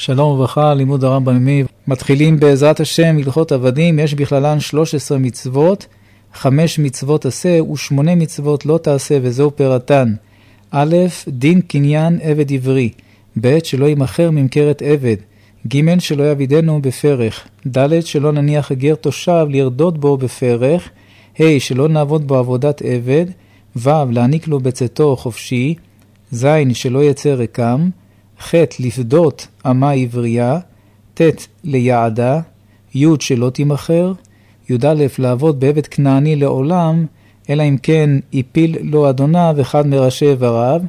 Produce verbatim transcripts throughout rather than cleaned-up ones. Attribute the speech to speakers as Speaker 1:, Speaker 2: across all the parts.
Speaker 1: שלום וברכה, לימוד הרמב"ם יומי. מתחילים בעזרת השם הלכות עבדים, יש בכללן שלוש עשרה מצוות, חמש מצוות עשה ושמונה מצוות לא תעשה, וזהו פרתן. א', דין קניין עבד עברי, ב', שלא ימכר ממכרת עבד, ג', שלא יעבידנו בפרך, ד', שלא נניח גר תושב לרדות בו בפרך, ה', שלא נעבוד בו עבודת עבד, ו', להעניק לו בצאתו חופשי, ז', שלא יצא רקם, ח', לפדות אמה עברייה, ט', ליעדה, י', שלא תימכר, י' לעבוד בעבד כנעני לעולם, אלא אם כן יפיל לו אדוניו אחד מראשי איבריו,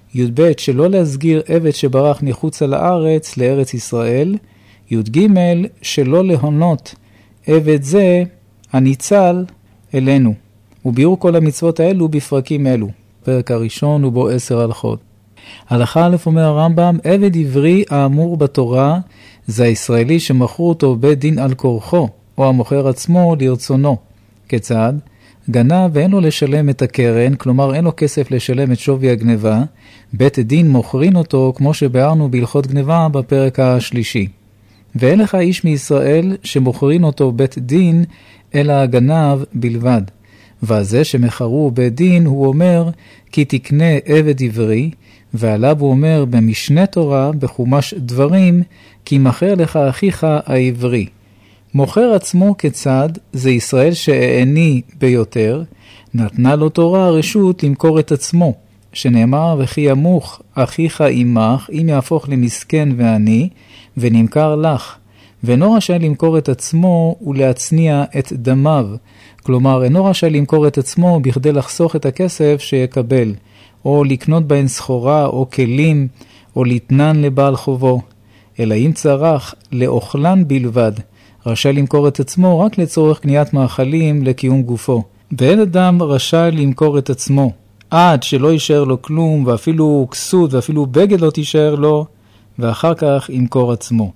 Speaker 1: י' שלא להסגיר עבד שברח מחוץ על הארץ לארץ ישראל, י' שלא להונות עבד זה הניצל אלינו. וביאור כל המצוות האלו בפרקים אלו. פרק הראשון ובו עשר הלכות. הלכה א' אומר הרמב"ם, עבד עברי האמור בתורה זה הישראלי שמכרו אותו בית דין על כורחו, או המוכר עצמו לרצונו. כיצד? גנב ואין לו לשלם את הקרן, כלומר אין לו כסף לשלם את שווי הגניבה, בית דין מוכרין אותו כמו שבארנו בהלכות גניבה בפרק השלישי. ואין לך איש מישראל שמוכרין אותו בית דין, אלא הגנב בלבד. והזה שמכרו בית דין הוא אומר, כי תקנה עבד עברי, ועליו הוא אומר במשנה תורה, בחומש דברים, כי מכר לך אחיך העברי. מוכר עצמו כצד, זה ישראל שהעני ביותר, נתנה לו תורה רשות למכור את עצמו, שנאמר וכי ימוך אחיך עמך, אם יהפוך למסכן ועני, ונמכר לך, ואינו רשאי למכור את עצמו ולהצניע את דמיו, כלומר אינו רשאי למכור את עצמו בכדי לחסוך את הכסף שיקבל, או לקנות בהן סחורה או כלים, או לתנן לבעל חובו, אלא אם צרך לאוכלן בלבד, רשאי למכור את עצמו רק לצורך קניית מאכלים לקיום גופו. ואין אדם רשאי למכור את עצמו, עד שלא יישאר לו כלום, ואפילו כסות ואפילו בגד לא תישאר לו, ואחר כך ימכור עצמו.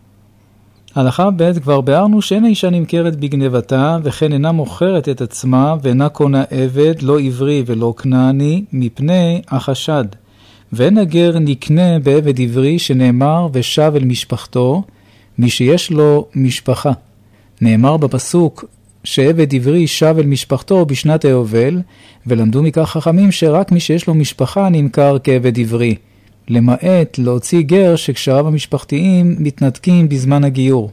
Speaker 1: הלכה ב' כבר בארנו שאין האישה נמכרת בגנבתה, וכן אינה מוכרת את עצמה, ואינה קונה עבד, לא עברי ולא כנעני, מפני החשד. ואין הגר נקנה בעבד עברי, שנאמר ושב אל משפחתו, מי שיש לו משפחה. נאמר בפסוק שעבד עברי שב אל משפחתו בשנת היובל, ולמדו מכך חכמים שרק מי שיש לו משפחה נמכר כעבד עברי, למעט להוציא גר שקשריו המשפחתיים מתנתקים בזמן הגיור.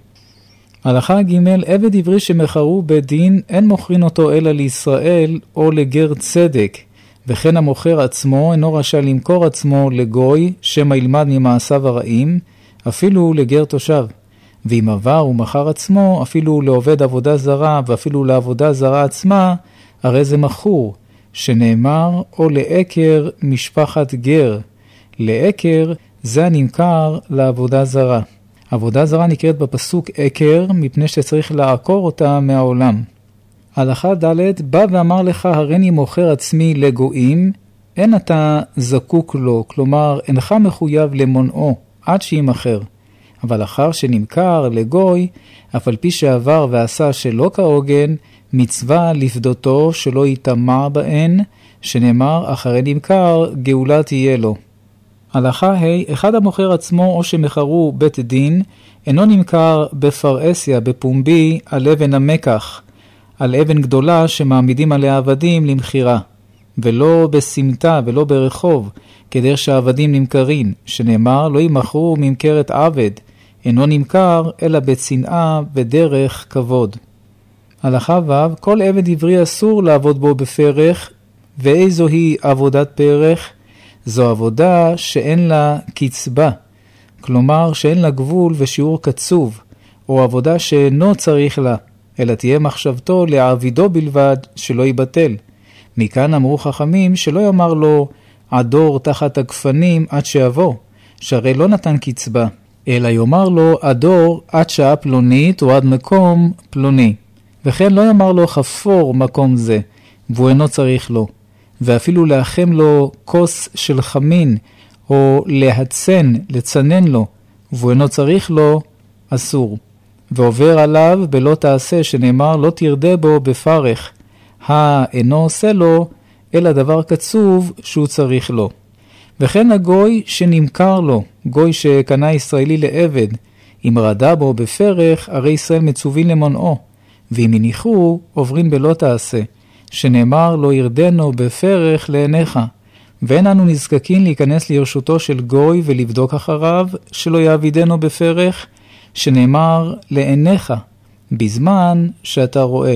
Speaker 1: הלכה ג' עבד עברי שמכרו בדין אין מוכרין אותו אלא לישראל או לגר צדק, וכן המוכר עצמו אינו רשאי למכור עצמו לגוי שמא ילמד ממעשיו הרעים, אפילו לגר תושב. ואם עבר ומכר עצמו אפילו לעובד עבודה זרה ואפילו לעבודה זרה עצמה, הרי זה מכור, שנאמר או לעקר משפחת גר. לעקר זה הנמכר לעבודה זרה. עבודה זרה נקראת בפסוק עקר מפני שצריך לעקור אותה מהעולם. הלכה ד' בא ואמר לך הריני מוכר עצמי לגויים, אין אתה זקוק לו, כלומר אינך מחויב למונעו עד שימכר. אבל אחר שנמכר לגוי, אף על פי שעבר ועשה שלא כהוגן, מצווה לפדותו שלא יטמע בהן, שנאמר אחרי נמכר גאולה תהיה לו. הלכה ה' אחד המוכר עצמו או שמכרו בית דין, אינו נמכר בפרעסיה בפומבי על אבן המקח, על אבן גדולה שמעמידים עליה עבדים למחירה, ולא בסמטה ולא ברחוב, כדרך שהעבדים נמכרים, שנאמר לא ימכרו ממכרת עבד, אינו נמכר אלא בצנעה ודרך כבוד. הלכה ו' כל עבד עברי אסור לעבוד בו בפרך, ואיזו היא עבודת פרך? זו עבודה שאין לה קצבה, כלומר שאין לה גבול ושיעור קצוב, או עבודה שאינו צריך לה, אלא תהיה מחשבתו לעבידו בלבד שלא ייבטל. מכאן אמרו חכמים שלא יאמר לו עדור תחת הגפנים עד שיבוא, שהרי לא נתן קצבה, אלא יאמר לו עדור עד שעה פלונית או עד מקום פלוני. וכן לא יאמר לו חפור מקום זה, והוא אינו צריך לו. ואפילו לאחם לו כוס של חמין, או להצן, לצנן לו, והוא אינו צריך לו, אסור. ועובר עליו בלא תעשה, שנאמר לא תרדה בו בפרך, האינו עושה לו, אלא דבר קצוב שהוא צריך לו. וכן הגוי שנמכר לו, גוי שקנה ישראלי לעבד, אם רדה בו בפרח, הרי ישראל מצווין למונעו, ואם הניחו, עוברין בלא תעשה, שנאמר לא ירדנו בפרח לעיניך, ואין אנו נזקקים להיכנס לרשותו של גוי ולבדוק אחריו, שלא יעבידנו בפרח, שנאמר לעיניך, בזמן שאתה רואה.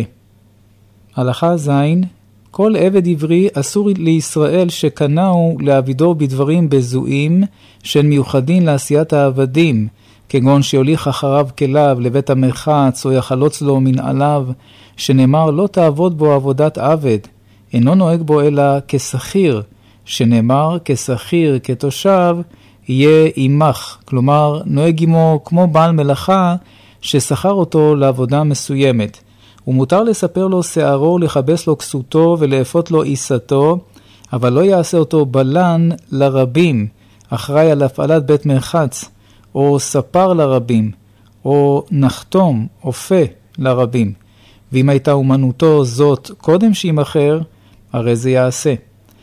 Speaker 1: הלכה זין, כל עבד עברי אסור לישראל שקנאו לעבידו בדברים בזויים, שהם מיוחדים לעשיית העבדים, כגון שיוליך אחריו כליו לבית המרחץ, או יחלוץ לו מנעליו, שנאמר לא תעבוד בו עבודת עבד, אינו נוהג בו אלא כשכיר, שנאמר כשכיר, כתושב, יהיה עמך, כלומר נוהג עמו כמו בעל מלאכה, ששכר אותו לעבודה מסוימת. ומותר לספר לו שערו, לחבס לו כסותו ולאפות לו עיסתו, אבל לא יעשה אותו בלן לרבים, אחראי על הפעלת בית מרחץ, או ספר לרבים, או נחתום, או פה לרבים. ואם הייתה אומנותו זאת קודם שימחר, הרי זה יעשה.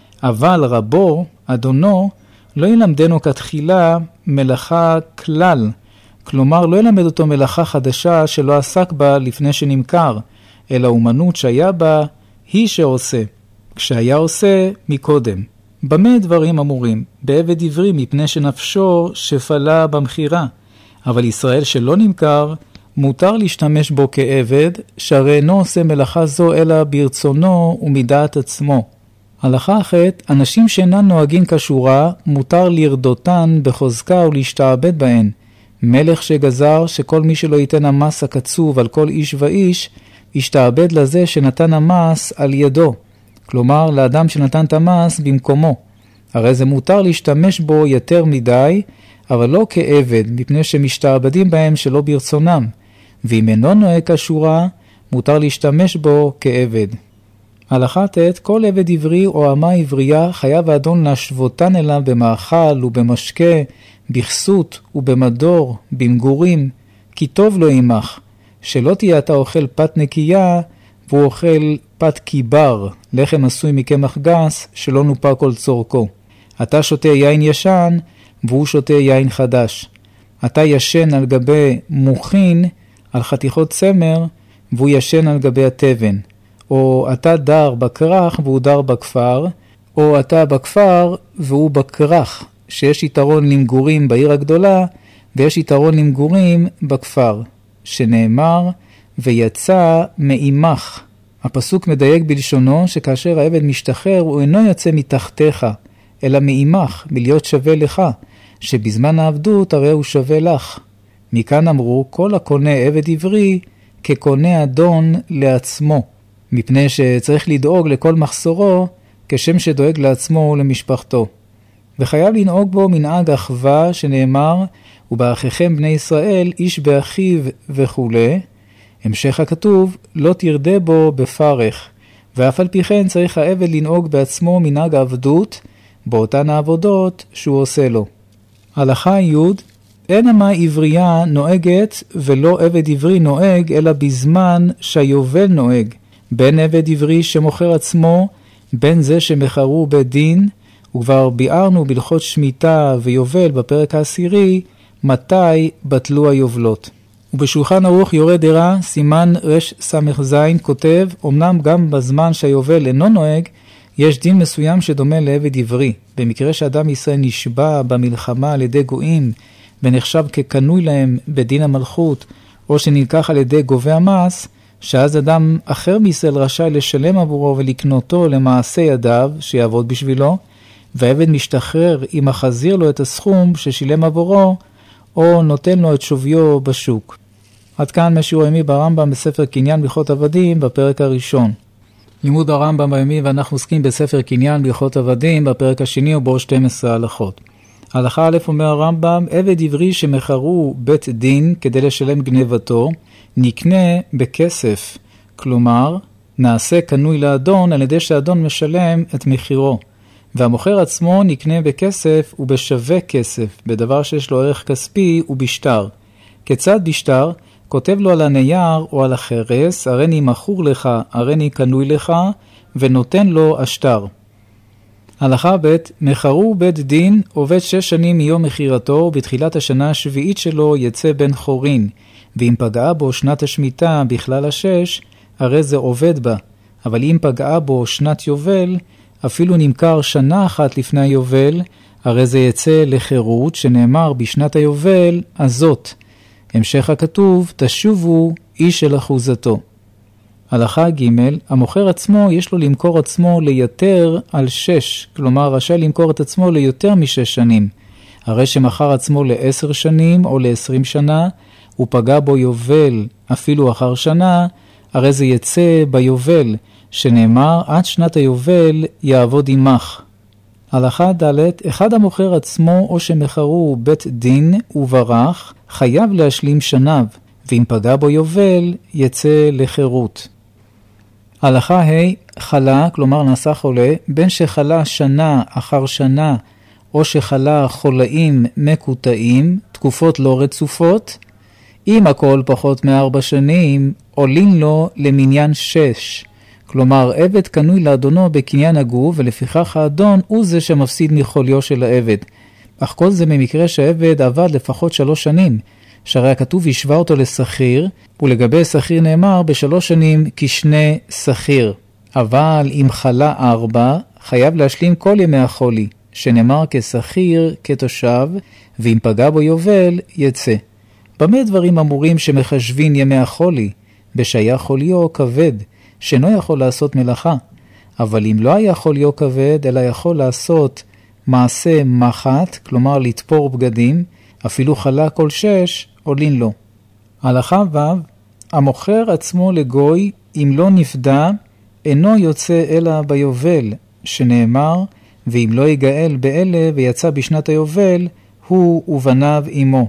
Speaker 1: אבל רבו, אדונו, לא ילמדנו כתחילה מלאכה כלל, כלומר לא ילמד אותו מלאכה חדשה שלא עסק בה לפני שנמכר, אלא אומנות שהיה בה היא שעושה, כשהיה עושה מקודם. במה דברים אמורים? בעבד עברי מפני שנפשו שפלה במחירה, אבל ישראל שלא נמכר, מותר להשתמש בו כעבד, שהרי אינו עושה מלאכה זו אלא ברצונו ומדעת עצמו. הלכה אחת, אנשים שאינן נוהגים כשורה, מותר לרדותן בחוזקה ולהשתעבד בהן. מלך שגזר שכל מי שלא ייתן המס הקצוב על כל איש ואיש, ישתעבד לזה שנתן המס על ידו. כלומר, לאדם שנתן את המס במקומו. הרי זה מותר להשתמש בו יותר מדי, אבל לא כעבד, מפני שמשתעבדים בהם שלא ברצונם. ואם אינו נוהג כשורה, מותר להשתמש בו כעבד. הלכה ת' כל עבד עברי או אמה עברייה חייב האדון להשוותן אליו במאכל ובמשקה, בכסות ובמדור, במגורים, כי טוב לו עמך, שלא תהיה אתה אוכל פת נקייה, והוא אוכל פת קיבר, לחם עשוי מקמח גס, שלא נופה כל צורכו. אתה שותה יין ישן, והוא שותה יין חדש. אתה ישן על גבי מוכין, על חתיכות צמר, והוא ישן על גבי התבן. או אתה דר בקרח והוא דר בכפר, או אתה בכפר והוא בקרח, שיש יתרון למגורים בעיר הגדולה, ויש יתרון למגורים בכפר, שנאמר, ויצא מאימך. הפסוק מדייק בלשונו שכאשר העבד משתחרר הוא אינו יוצא מתחתיך, אלא מאימך, מלהיות שווה לך, שבזמן העבדות הרי הוא שווה לך. מכאן אמרו, כל הקונה עבד עברי כקונה אדון לעצמו, מפני שצריך לדאוג לכל מחסורו כשם שדואג לעצמו ולמשפחתו. וחייב לנהוג בו מנהג אחווה שנאמר, ובאחיכם בני ישראל איש באחיו וכו'. המשך הכתוב, לא תרדה בו בפרך, ואף על פי כן צריך העבד לנהוג בעצמו מנהג עבדות, באותן העבודות שהוא עושה לו. הלכה י' אין אמה עברייה נוהגת ולא עבד עברי נוהג, אלא בזמן שהיובל נוהג. בין עבד עברי שמוכר עצמו, בין זה שמחרו בית דין, וכבר ביארנו בלכות שמיטה ויובל בפרק העשירי, מתי בטלו היובלות. ובשולחן ערוך יורה דרה, סימן רש סמך זין, כותב, אמנם גם בזמן שהיובל אינו נוהג, יש דין מסוים שדומה לעבד עברי. במקרה שאדם ישראל נשבע במלחמה על ידי גויים, ונחשב כקנוי להם בדין המלכות, או שנלקח על ידי גובה המס, שאז אדם אחר מישראל רשאי לשלם עבורו ולקנותו למעשה ידיו, שיעבוד בשבילו, והעבד משתחרר אם מחזיר לו את הסכום ששילם עבורו, או נותן לו את שוויו בשוק. עד כאן משיעור הימי ברמב"ם בספר קניין בהלכות עבדים בפרק הראשון. לימוד הרמב"ם בימי ואנחנו עוסקים בספר קניין בהלכות עבדים בפרק השני ובו שתים עשרה הלכות. הלכה א' אומר הרמב"ם, עבד עברי שמחרו בית דין כדי לשלם גנבתו, נקנה בכסף, כלומר, נעשה קנוי לאדון על ידי שהאדון משלם את מחירו. והמוכר עצמו נקנה בכסף ובשווה כסף, בדבר שיש לו ערך כספי ובשטר. כיצד בשטר? כותב לו על הנייר או על החרס, הרני מכור לך, הרני קנוי לך, ונותן לו השטר. הלכה ב' מחרו בית דין עובד שש שנים מיום מחירתו, ובתחילת השנה השביעית שלו יצא בן חורין, ואם פגעה בו שנת השמיטה בכלל השש, הרי זה עובד בה. אבל אם פגעה בו שנת יובל, אפילו נמכר שנה אחת לפני היובל, הרי זה יצא לחירות, שנאמר בשנת היובל הזאת. המשך הכתוב, תשובו איש אל אחוזתו. הלכה ג' המוכר עצמו יש לו למכור עצמו ליותר על שש, כלומר רשאי למכור את עצמו ליותר משש שנים. הרי שמכר עצמו לעשר שנים או לעשרים שנה, הוא פגע בו יובל אפילו אחר שנה, הרי זה יצא ביובל, שנאמר עד שנת היובל יעבוד עמך. הלכה ד' אחד המוכר עצמו או שמכרו בית דין וברח, חייב להשלים שניו, ואם פגע בו יובל יצא לחירות. הלכה ה' חלה, כלומר נעשה חולה, בין שחלה שנה אחר שנה, או שחלה חולאים מקוטעים, תקופות לא רצופות, אם הכל פחות מארבע שנים, עולין לו למניין שש. כלומר, עבד קנוי לאדונו בקניין הגוף, ולפיכך האדון הוא זה שמפסיד מחוליו של העבד. אך כל זה במקרה שהעבד עבד לפחות שלוש שנים, שהרי הכתוב ישווה אותו לשכיר, ולגבי שכיר נאמר בשלוש שנים כשני שכיר. אבל אם חלה ארבע, חייב להשלים כל ימי החולי, שנאמר כשכיר, כתושב, ואם פגע בו יובל, יצא. במה דברים אמורים שמחשבים ימי החולי? בשהיה חוליו כבד, שאינו יכול לעשות מלאכה. אבל אם לא היה חוליו כבד, אלא יכול לעשות מעשה מחת, כלומר לתפור בגדים, אפילו חלה כל שש, עולין לו. הלכה ו' המוכר עצמו לגוי, אם לא נפדה, אינו יוצא אלא ביובל, שנאמר, ואם לא יגאל באלה ויצא בשנת היובל, הוא ובניו עמו.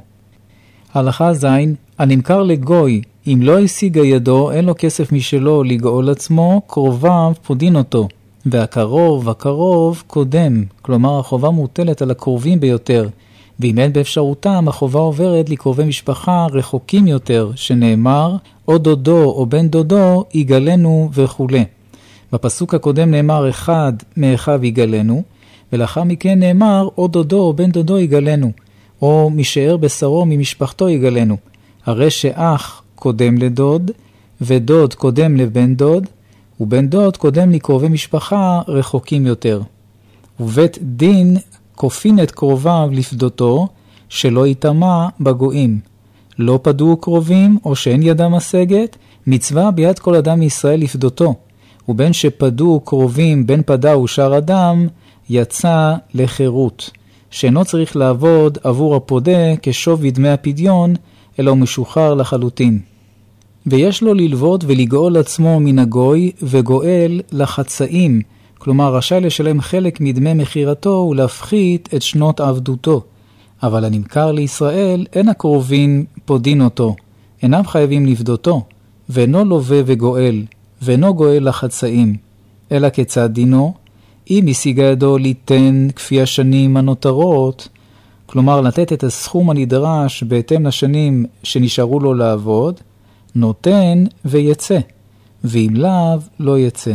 Speaker 1: הלכה ז' הנמכר לגוי, אם לא השיגה ידו, אין לו כסף משלו לגאול עצמו, קרוביו פודין אותו, והקרוב, הקרוב קודם, כלומר החובה מוטלת על הקרובים ביותר, ואם אין באפשרותם, החובה עוברת לקרובי משפחה רחוקים יותר, שנאמר, או דודו או בן דודו יגלנו וכו'. בפסוק הקודם נאמר אחד מאחיו יגלנו, ולאחר מכן נאמר, או דודו או בן דודו יגלנו, או משאר בשרו ממשפחתו יגלנו. הרי שאח קודם לדוד, ודוד קודם לבן דוד, ובן דוד קודם לקרובי משפחה רחוקים יותר. ובית דין כופין את קרוביו לפדותו, שלא יטמע בגויים. לא פדו קרובים, או שאין ידם משגת, מצווה ביד כל אדם מישראל לפדותו. ובין שפדו קרובים, בין פדה ושאר אדם, יצא לחירות. שאינו צריך לעבוד עבור הפודה כשווי דמי הפדיון, אלא הוא משוחרר לחלוטין. ויש לו ללוות ולגאול עצמו מן הגוי, וגואל לחצאים, כלומר רשאי לשלם חלק מדמי מחירתו ולהפחית את שנות עבדותו. אבל הנמכר לישראל אין הקרובים פודין אותו, אינם חייבים לפדותו, ואינו לווה וגואל, ואינו גואל לחצאים. אלא כיצד דינו? אם השיגה ידו ליתן כפי השנים הנותרות, כלומר לתת את הסכום הנדרש בהתאם לשנים שנשארו לו לעבוד, נותן ויצא, ואם לאו לא יצא.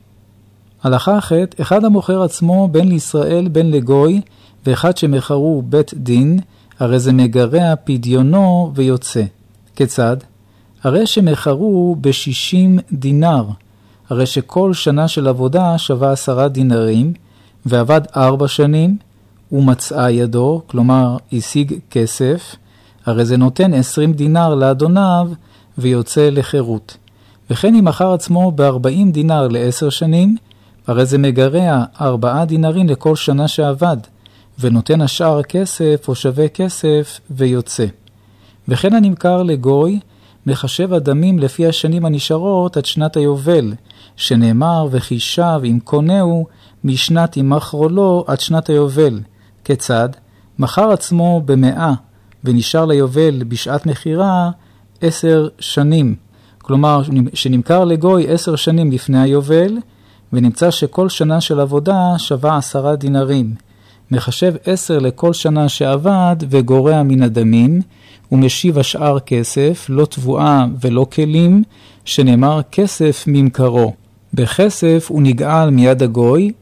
Speaker 1: הלכה אחת, אחד המוכר עצמו בין לישראל בין לגוי, ואחד שמכרו בית דין, הרי זה מגרע פדיונו ויוצא. כיצד? הרי שמכרו בשישים דינר, הרי שכל שנה של עבודה שווה עשרה דינרים, ועבד ארבע שנים, ומצאה ידו, כלומר השיג כסף, הרי זה נותן עשרים דינר לאדוניו ויוצא לחירות. וכן אם מכר עצמו בארבעים דינר לעשר שנים, הרי זה מגרע ארבעה דינרים לכל שנה שעבד, ונותן השאר כסף או שווה כסף ויוצא. וכן הנמכר לגוי, מחשב הדמים לפי השנים הנשארות עד שנת היובל, שנאמר וחישב אם קונהו משנת ימכרו לו עד שנת היובל. כיצד? מכר עצמו במאה, ונשאר ליובל בשעת מחירה עשר שנים. כלומר, שנמכר לגוי עשר שנים לפני היובל, ונמצא שכל שנה של עבודה שווה עשרה דינרים. מחשב עשר לכל שנה שעבד וגורע מן הדמים, ומשיב השאר כסף, לא תבואה ולא כלים, שנאמר כסף ממכרו. בכסף הוא נגאל מיד הגוי,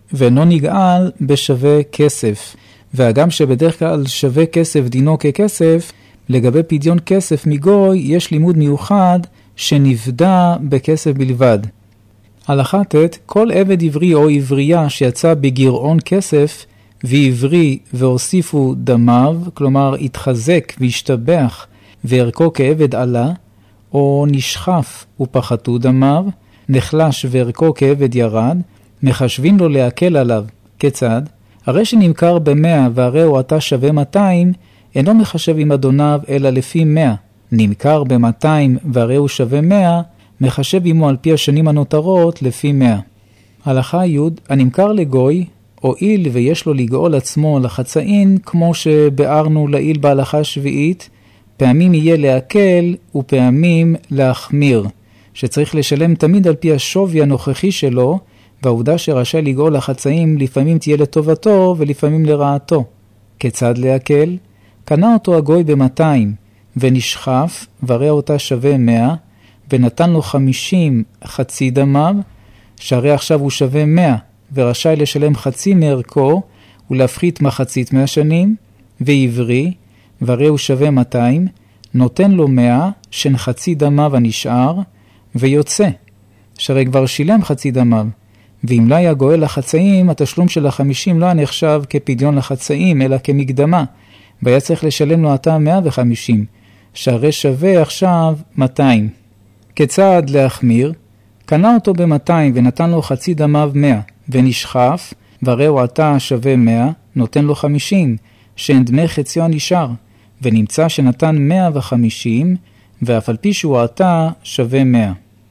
Speaker 1: ואינו נגאל בשווה כסף. והגם שבדרך כלל שווה כסף דינו ככסף, לגבי פדיון כסף מגוי יש לימוד מיוחד שנפדה בכסף בלבד. הלכה ת' כל עבד עברי או עברייה שיצא בגרעון כסף ועברי והוסיפו דמיו, כלומר התחזק והשתבח וערכו כעבד עלה, או נשחף ופחתו דמיו, נחלש וערכו כעבד ירד, מחשבים לו להקל עליו. כיצד? הרי שנמכר במאה והרי הוא עתה שווה מאתיים, אינו מחשב עם אדוניו אלא לפי מאה. נמכר במאתיים והרי הוא שווה מאה, מחשב עמו על פי השנים הנותרות לפי מאה. הלכה י' הנמכר לגוי, הואיל ויש לו לגאול עצמו לחצאין, כמו שבארנו לעיל בהלכה שביעית, פעמים יהיה להקל ופעמים להחמיר, שצריך לשלם תמיד על פי השווי הנוכחי שלו, והעובדה שרשאי לגאול לחצאים לפעמים תהיה לטובתו ולפעמים לרעתו. כיצד להקל? קנה אותו הגוי ב-מאתיים ונשחף והרי אותה שווה מאה, ונתן לו חמישים חצי דמיו, שהרי עכשיו הוא שווה מאה ורשאי לשלם חצי מערכו ולהפחית מחצית מהשנים, ועברי והרי הוא שווה מאתיים, נותן לו מאה שן חצי דמיו הנשאר ויוצא, שהרי כבר שילם חצי דמיו. ואם לא היה גואל לחצאים, התשלום של החמישים לא נחשב כפדיון לחצאים, אלא כמקדמה, והיה צריך לשלם לו עתה מאה וחמישים, שהרי שווה עכשיו מאתיים. כיצד להחמיר? קנה אותו ב-מאתיים ונתן לו חצי דמיו מאה, ונשחף, והרי הוא עתה שווה מאה, נותן לו חמישים, שאין דמי חציו נשאר, ונמצא שנתן מאה וחמישים, ואף על פי שהוא עתה שווה מאה.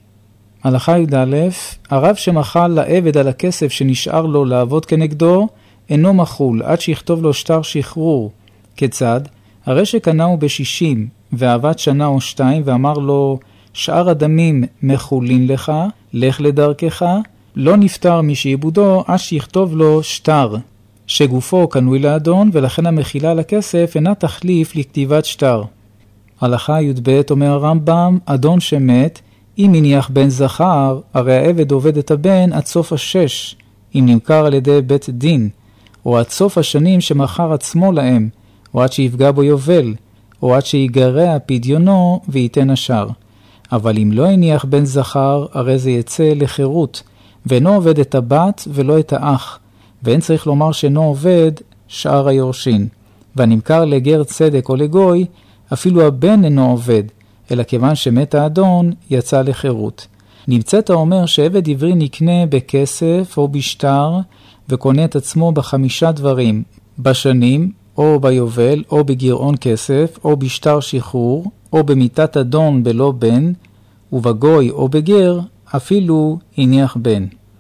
Speaker 1: הלכה י"א, הרב שמחל לעבד על הכסף שנשאר לו לעבוד כנגדו, אינו מחול עד שיכתוב לו שטר שחרור. כיצד? הרי שקנהו ב-שישים ועבד שנה או שתיים ואמר לו, שאר הדמים מחולין לך, לך לדרכך, לא נפטר משעבודו עד שיכתוב לו שטר, שגופו קנוי לאדון, ולכן המחילה על הכסף אינה תחליף לכתיבת שטר. הלכה י"ב אומר הרמב"ם, אדון שמת, אם הניח בן זכר, הרי העבד עובד את הבן עד סוף השש, אם נמכר על ידי בית דין, או עד סוף השנים שמכר עצמו להם, או עד שיפגע בו יובל, או עד שיגרע פדיונו וייתן השאר. אבל אם לא הניח בן זכר, הרי זה יצא לחירות, ואינו עובד את הבת ולא את האח, ואין צריך לומר שאינו עובד שאר היורשין. והנמכר לגר צדק או לגוי, אפילו הבן אינו עובד, אלא כיוון שמת האדון יצא לחירות. נמצאת אומר שעבד עברי נקנה בכסף או בשטר, וקונה את עצמו בחמישה דברים, בשנים או ביובל או בגרעון כסף או בשטר שחרור או במיתת אדון בלא בן, ובגוי או בגר אפילו הניח בן.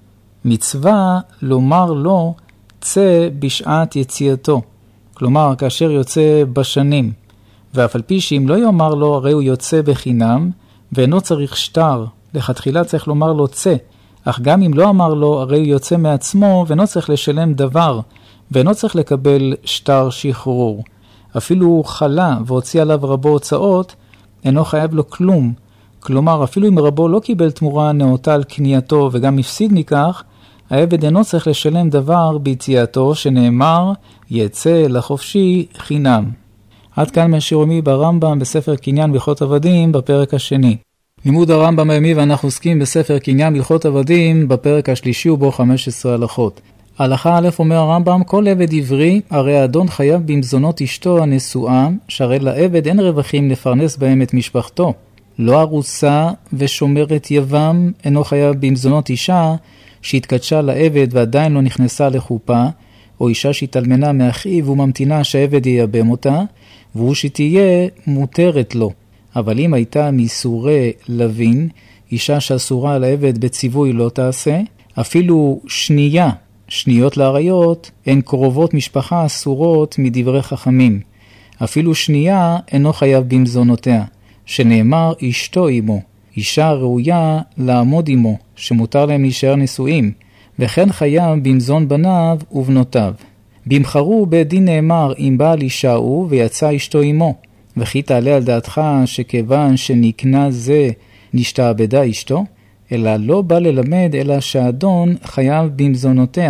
Speaker 1: מצווה לומר לו צא בשעת יציאתו, כלומר כאשר יוצא בשנים, ואף על פי שאם לא יאמר לו הרי הוא יוצא בחינם ואינו צריך שטר, לכתחילה צריך לומר לו צא, אך גם אם לא אמר לו הרי הוא יוצא מעצמו ואינו צריך לשלם דבר, ואינו צריך לקבל שטר שחרור. אפילו הוא חלה והוציא עליו רבו הוצאות, אינו חייב לו כלום. כלומר, אפילו אם רבו לא קיבל תמורה נאותה על קנייתו וגם הפסיד מכך, העבד אינו צריך לשלם דבר ביציאתו, שנאמר, יצא לחופשי חינם. עד כאן מהשיר יומי ברמב"ם בספר קניין בהלכות עבדים בפרק השני. לימוד הרמב"ם היומי ואנחנו עוסקים בספר קניין בהלכות עבדים בפרק השלישי ובו חמש עשרה הלכות. הלכה א' אומר הרמב"ם, כל עבד עברי, הרי האדון חייב במזונות אשתו הנשואה, שהרי לעבד אין רווחים לפרנס בהם את משפחתו. לא ארוסה ושומרת יבם, אינו חייב במזונות אישה שהתקדשה לעבד ועדיין לא נכנסה לחופה, או אישה שהתאלמנה מאחיו וממתינה שהעבד ייבם אותה, והוא שתהיה מותרת לו. אבל אם הייתה מסורי לווין, אישה שאסורה על העבד בציווי לא תעשה, אפילו שנייה, שניות לעריות, הן קרובות משפחה אסורות מדברי חכמים. אפילו שנייה אינו חייב במזונותיה, שנאמר אשתו עמו, אישה ראויה לעמוד עמו, שמותר להם להישאר נשואים, וכן חייב במזון בניו ובנותיו. במחרו בית דין נאמר, אם בעל אישה הוא ויצא אשתו עמו, וכי תעלה על דעתך שכיוון שנקנה זה נשתעבדה אשתו, אלא לא בא ללמד אלא שהאדון חייב במזונותיה,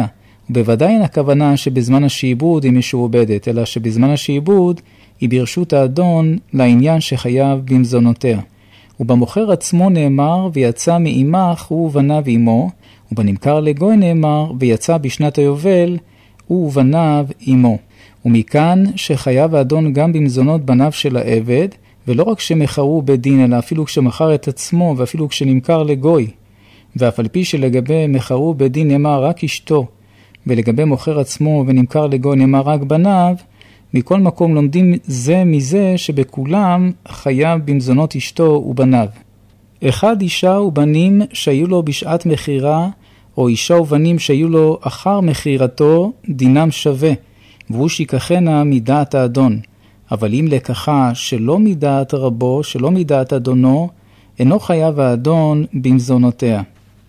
Speaker 1: ובוודאי אין הכוונה שבזמן השעבוד היא משועבדת, אלא שבזמן השעבוד היא ברשות האדון לעניין שחייב במזונותיה. ובמוכר עצמו נאמר, ויצא מאימך הוא ובניו עמו, ובנמכר לגוי נאמר, ויצא בשנת היובל הוא ובניו עמו. ומכאן שחייב האדון גם במזונות בניו של העבד, ולא רק שמכרו בדין, אלא אפילו כשמכר את עצמו, ואפילו כשנמכר לגוי. ואף על פי שלגבי מכרו בדין נאמר רק אשתו, ולגבי מוכר עצמו ונמכר לגוי נאמר רק בניו, מכל מקום לומדים זה מזה שבכולם חייב במזונות אשתו ובניו. אחד אישה ובנים שהיו לו בשעת מחירה, או אישה ובנים שהיו לו אחר מחירתו, דינם שווה, והוא שיקחנה מדעת האדון. אבל אם לקחה שלא מדעת רבו, שלא מדעת אדונו, אינו חייב האדון במזונותיה.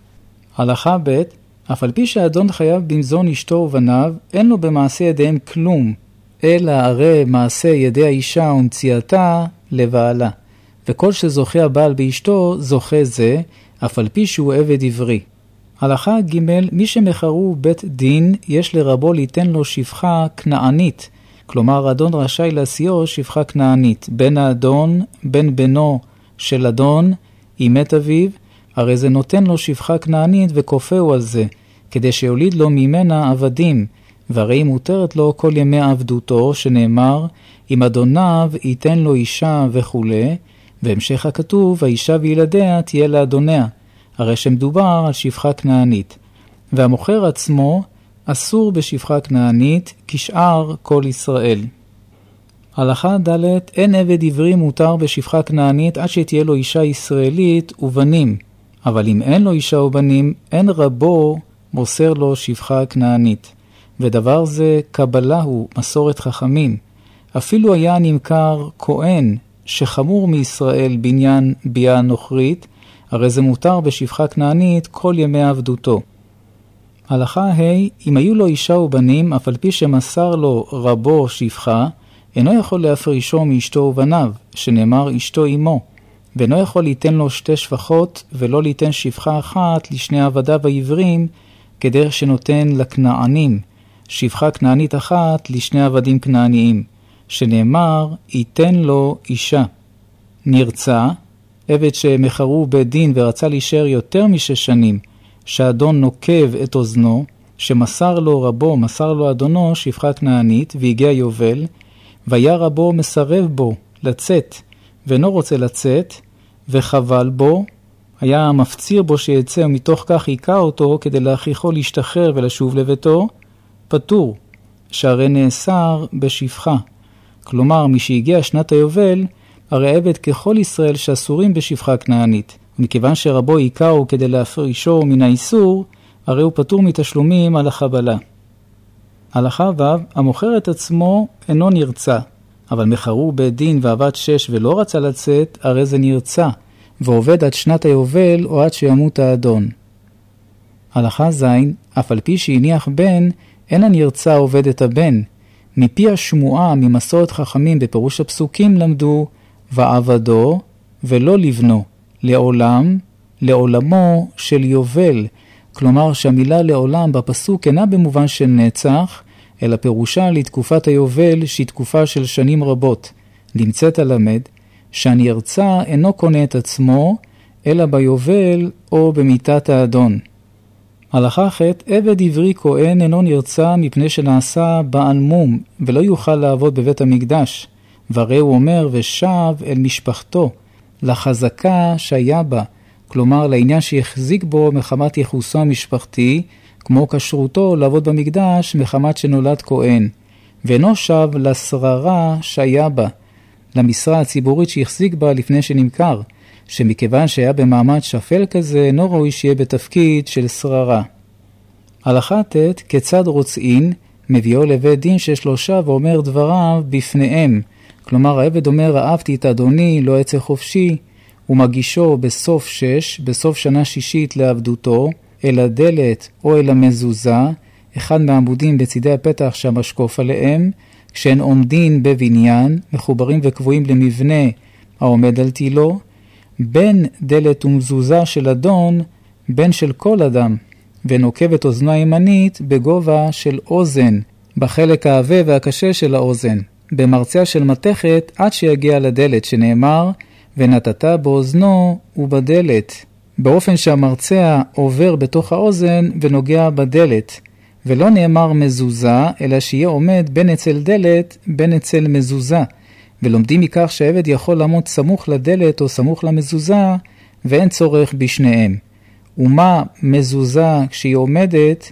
Speaker 1: הלכה ב' אף על פי שהאדון חייב במזון אשתו ובניו, אין לו במעשה ידיהם כלום, אלא הרי מעשה ידי האישה ומציאתה לבעלה. וכל שזוכה הבעל באשתו, זוכה זה, אף על פי שהוא עבד עברי. הלכה ג' מי שמכרו בית דין, יש לרבו ליתן לו שפחה כנענית. כלומר, האדון רשאי להשיאו שפחה כנענית. בן האדון, בן בנו של אדון, אם מת אביו, הרי זה נותן לו שפחה כנענית וכופהו על זה, כדי שיוליד לו ממנה עבדים, והרי היא מותרת לו כל ימי עבדותו, שנאמר, אם אדוניו ייתן לו אישה וכו', והמשך הכתוב, האישה וילדיה תהיה לאדוניה, הרי שמדובר על שפחה כנענית. והמוכר עצמו אסור בשפחה כנענית, כשאר כל ישראל. הלכה ד' אין עבד עברי מותר בשפחה כנענית עד שתהיה לו אישה ישראלית ובנים, אבל אם אין לו אישה ובנים, אין רבו מוסר לו שפחה כנענית. ודבר זה קבלה הוא מסורת חכמים. אפילו היה נמכר כהן שחמור מישראל בעניין ביאה נוכרית, הרי זה מותר בשפחה כנענית כל ימי עבדותו. הלכה ה' אם היו לו אישה ובנים, אף על פי שמסר לו רבו שפחה, אינו יכול להפרישו מאשתו ובניו, שנאמר אשתו עמו, ואינו יכול ליתן לו שתי שפחות, ולא ליתן שפחה אחת לשני עבדיו העברים, כדרך שנותן לכנענים, שפחה כנענית אחת לשני עבדים כנעניים, שנאמר ייתן לו אישה. נרצה, עבד שמכרו בדין ורצה להישאר יותר משש שנים, שהאדון נוקב את אוזנו, שמסר לו רבו, מסר לו אדונו שפחה כנענית, והגיע יובל, והיה רבו מסרב בו לצאת, ואינו רוצה לצאת, וחבל בו, היה מפציר בו שיצא, ומתוך כך היכה אותו כדי להכריחו להשתחרר ולשוב לביתו, פטור, שהרי נאסר בשפחה. כלומר, מי שהגיע שנת היובל, הרי עבד ככל ישראל שאסורים בשפחה כנענית. ומכיוון שרבו היכהו כדי להפרישו מן האיסור, הרי הוא פטור מתשלומים על החבלה. הלכה ו' המוכר את עצמו אינו נרצה, אבל מכרו בית דין ועבד שש ולא רצה לצאת, הרי זה נרצה, ועובד עד שנת היובל או עד שימות האדון. הלכה ז' אף על פי שהניח בן, אין הנרצה עובד את הבן. מפי השמועה ממסורת חכמים בפירוש הפסוקים למדו, ועבדו ולא לבנו, לעולם, לעולמו של יובל. כלומר שהמילה לעולם בפסוק אינה במובן של נצח, אלא פירושה לתקופת היובל שהיא תקופה של שנים רבות. נמצאת הלמד שהנרצה אינו קונה את עצמו, אלא ביובל או במיתת האדון. הלכה ח' עבד עברי כהן אינו נרצה מפני שנעשה בעל מום, ולא יוכל לעבוד בבית המקדש. והרי הוא אומר ושב אל משפחתו, לחזקה שהיה בה, כלומר לעניין שיחזיק בו מחמת יחוסו המשפחתי, כמו כשרותו לעבוד במקדש מחמת שנולד כהן, ואינו שב לשררה שהיה בה, למשרה הציבורית שיחזיק בה לפני שנמכר, שמכיוון שהיה במעמד שפל כזה, אינו ראוי שיהיה בתפקיד של שררה. הלכה ט' כיצד רוצעין, מביאו לבית דין ששלושה ואומר דבריו בפניהם, כלומר העבד אומר אהבתי את אדוני, לא אצא חופשי, ומגישו בסוף שש, בסוף שנה שישית לעבדותו, אל הדלת או אל המזוזה, אחד מהעמודים בצדי הפתח שהמשקוף עליהם, כשהן עומדין בבניין, מחוברים וקבועים למבנה העומד על תילו, בין דלת ומזוזה של אדון, בין של כל אדם, ונוקב את אוזנו הימנית בגובה של אוזן, בחלק העבה והקשה של האוזן, במרציה של מתכת עד שיגיע לדלת, שנאמר, ונתת באוזנו ובדלת, באופן שהמרצע עובר בתוך האוזן ונוגע בדלת, ולא נאמר מזוזה, אלא שיהיה עומד בין אצל דלת, בין אצל מזוזה, ולומדים מכך שהעבד יכול לעמוד סמוך לדלת או סמוך למזוזה, ואין צורך בשניהם. ומה מזוזה כשהיא עומדת,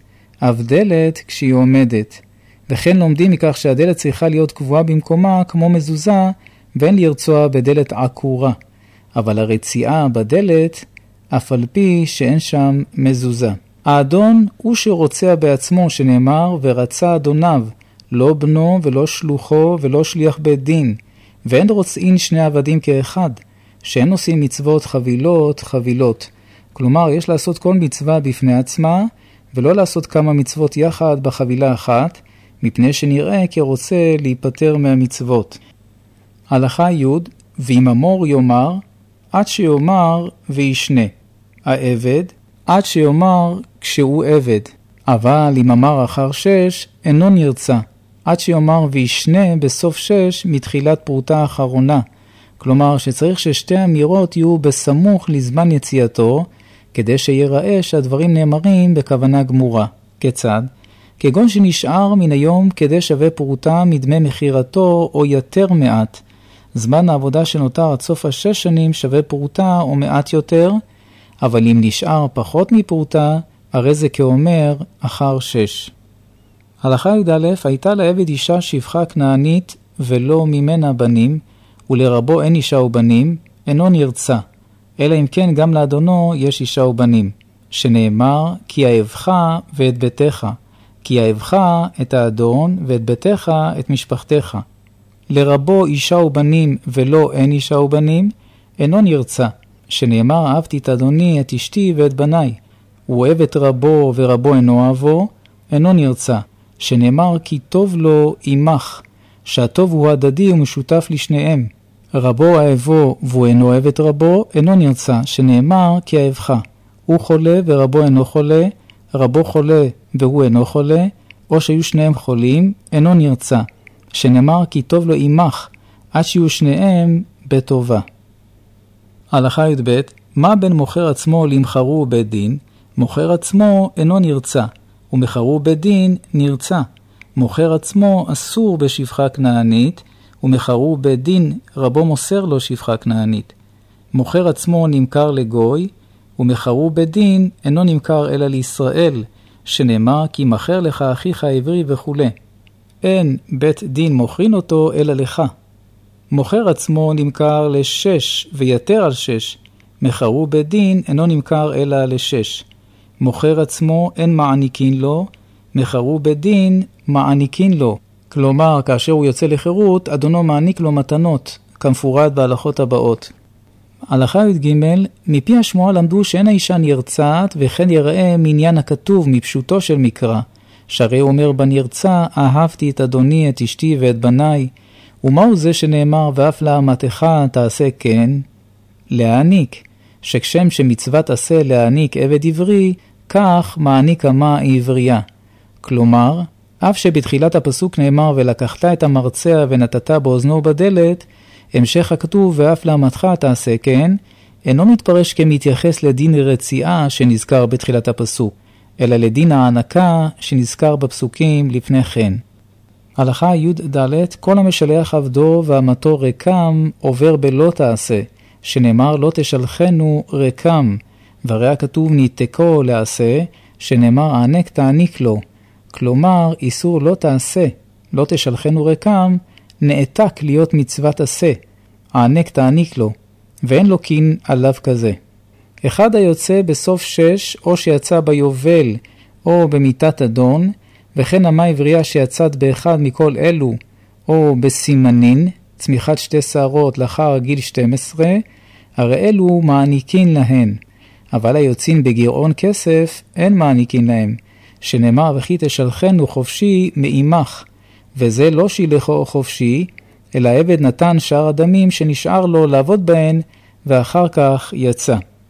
Speaker 1: הבדלת כשהיא עומדת. וכן לומדים מכך שהדלת צריכה להיות קבועה במקומה כמו מזוזה, ואין לרצוע בדלת עקורה. אבל הרציעה בדלת, אף על פי שאין שם מזוזה. האדון הוא שרוצע בעצמו, שנאמר, ורצה אדוניו, לא בנו ולא שלוחו ולא שליח בית דין, ואין רוצעין שני עבדים כאחד, שאין עושים מצוות חבילות חבילות. כלומר, יש לעשות כל מצווה בפני עצמה, ולא לעשות כמה מצוות יחד בחבילה אחת, מפני שנראה כרוצה להיפטר מהמצוות. הלכה י' ואם אמור יאמר, עד שיאמר וישנה. העבד, עד שיאמר כשהוא עבד. אבל אם אמר אחר שש, אינו נרצה. עד שיאמר וישנה בסוף שש מתחילת פרוטה האחרונה. כלומר שצריך ששתי אמירות יהיו בסמוך לזמן יציאתו, כדי שיראה שהדברים נאמרים בכוונה גמורה. כיצד? כגון שנשאר מן היום כדי שווה פרוטה מדמי מחירתו או יותר מעט. זמן העבודה שנותר עד סוף השש שנים שווה פרוטה או מעט יותר, אבל אם נשאר פחות מפרוטה, הרי זה כאומר אחר שש. הלכה י"א, הייתה לעבד אישה שפחה כנענית ולא ממנה בנים, ולרבו אין אישה ובנים, אינו נרצה, אלא אם כן גם לאדונו יש אישה ובנים, שנאמר, כי אהבך ואת ביתך, כי אהבך את האדון ואת ביתך את משפחתך. לרבו אישה ובנים ולא אין אישה ובנים, אינו נרצה, שנאמר, אהבתי את אדוני, את אשתי ואת בניי. הוא אוהב את רבו ורבו אינו אוהבו, אינו נרצה, שנאמר, כי טוב לו עמך, שהטוב הוא הדדי ומשותף לשניהם. רבו אהבו והוא אינו אוהב את רבו, אינו נרצה, שנאמר, כי אהבך. הוא חולה ורבו אינו חולה, רבו חולה והוא אינו חולה, או שהיו שניהם חולים, אינו נרצה, שנאמר, כי טוב לו עמך, עד שיהיו שניהם בטובה. הלכה י"ב, מה בין מוכר עצמו למכרו בית דין? מוכר עצמו אינו נרצה, ומכרו בית דין נרצה. מוכר עצמו אסור בשפחה כנענית, ומכרו בית דין רבו מוסר לו שפחה כנענית. מוכר עצמו נמכר לגוי, ומכרו בית דין אינו נמכר אלא לישראל, שנאמר, כי מכר לך אחיך העברי וכו'. אין בית דין מוכרין אותו אלא לך. מוכר עצמו נמכר לשש ויתר על שש, מכרו בית דין אינו נמכר אלא לשש. מוכר עצמו אין מעניקין לו, מכרו בית דין מעניקין לו. כלומר, כאשר הוא יוצא לחירות, אדונו מעניק לו מתנות, כמפורט בהלכות הבאות. הלכה י"ג, מפי השמועה למדו שאין האישה נרצעת, וכן יראה מעניין הכתוב מפשוטו של מקרא, שהרי הוא אומר בנרצע, אהבתי את אדוני, את אשתי ואת בניי. ומהו זה שנאמר, ואף לאמתך תעשה כן? להעניק, שכשם שמצוות עשה להעניק עבד עברי, כך מעניק אמה עברייה. כלומר, אף שבתחילת הפסוק נאמר, ולקחת את המרצע ונתת באוזנו בדלת, המשך הכתוב, ואף לאמתך תעשה כן, אינו מתפרש כמתייחס לדין רציעה שנזכר בתחילת הפסוק, אלא לדין הענקה שנזכר בפסוקים לפני כן. הלכה י"ד, כל המשלח עבדו ואמתו רקם עובר בלא תעשה, שנאמר לא תשלחנו רקם, והרי הכתוב ניתקו לעשה, שנאמר הענק תעניק לו. כלומר, איסור לא תעשה, לא תשלחנו רקם, נעתק להיות מצוות עשה, הענק תעניק לו, ואין לו קין עליו כזה. אחד היוצא בסוף שש, או שיצא ביובל, או במיטת אדון, וכן אמה עברייה שיצאת באחד מכל אלו, או בסימנין, צמיחת שתי שערות לאחר גיל שתים עשרה, הרי אלו מעניקין להן. אבל היוצאים בגירעון כסף, אין מעניקין להם, שנאמר וכי תשלחנו חופשי מאימך, וזה לא שילחו חופשי, אלא העבד נתן שאר הדמים שנשאר לו לעבוד בהן, ואחר כך יצא.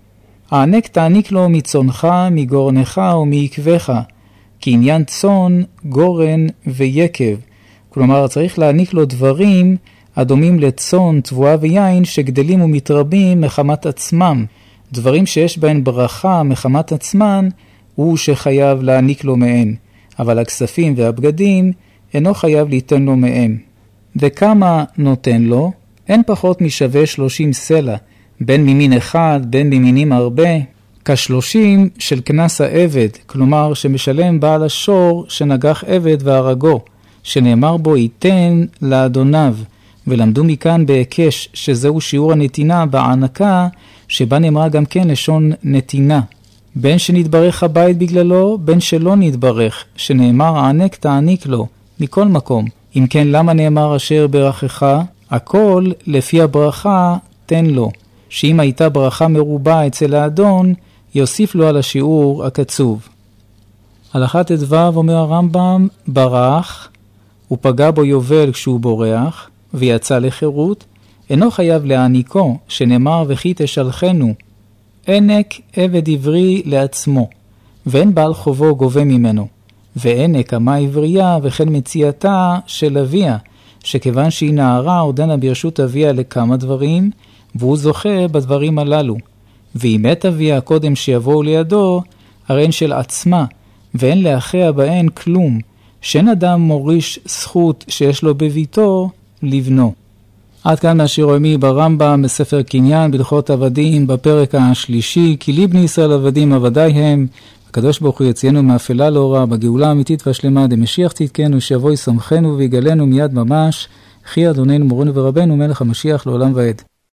Speaker 1: הענק תעניק לו מצונך, מגורנך ומעקבך, כי עניין צון, גורן ויקב. כלומר, צריך להעניק לו דברים הדומים לצון, תבואה ויין, שגדלים ומתרבים מחמת עצמם. דברים שיש בהן ברכה מחמת עצמן, הוא שחייב להעניק לו מהם. אבל הכספים והבגדים אינו חייב ליתן לו מהם. וכמה נותן לו? אין פחות משווה שלושים סלע, בין ממין אחד, בין ממינים הרבה, כשלושים של כנס העבד, כלומר שמשלם בעל השור שנגח עבד והרגו, שנאמר בו ייתן לאדוניו, ולמדו מכאן בהיקש שזהו שיעור הנתינה בענקה, שבה נאמרה גם כן לשון נתינה. בין שנתברך הבית בגללו, בין שלא נתברך, שנאמר הענק תעניק לו, מכל מקום. אם כן, למה נאמר אשר ברכך? הכל לפי הברכה תן לו, שאם הייתה ברכה מרובה אצל האדון, יוסיף לו על השיעור הקצוב. הלכה ט"ו אומר הרמב"ם, ברח, הוא פגע בו יובל כשהוא בורח, ויצא לחירות, אינו חייב להעניקו, שנאמר וכי תשלחנו, ענק עבד עברי לעצמו, ואין בעל חובו גובה ממנו, וענק אמה עברייה וכן מציאתה של אביה, שכיוון שהיא נערה עודנה ברשות אביה לכמה דברים, והוא זוכה בדברים הללו. ואם מת אביה קודם שיבואו לידו, הרי הן של עצמה, ואין לאחיה בהן כלום, שאין אדם מוריש זכות שיש לו בביתו לבנו. עד כאן מהשיר היומי ברמב"ם בספר קניין בהלכות עבדים בפרק השלישי, כי לי בני ישראל עבדים עבדי הם, הקדוש ברוך הוא יציינו מאפלה לאורה בגאולה האמיתית והשלמה דמשיח צדקנו, שיבוא ישמחנו ויגלנו מיד ממש, חי אדוננו מורנו ורבנו מלך המשיח לעולם ועד.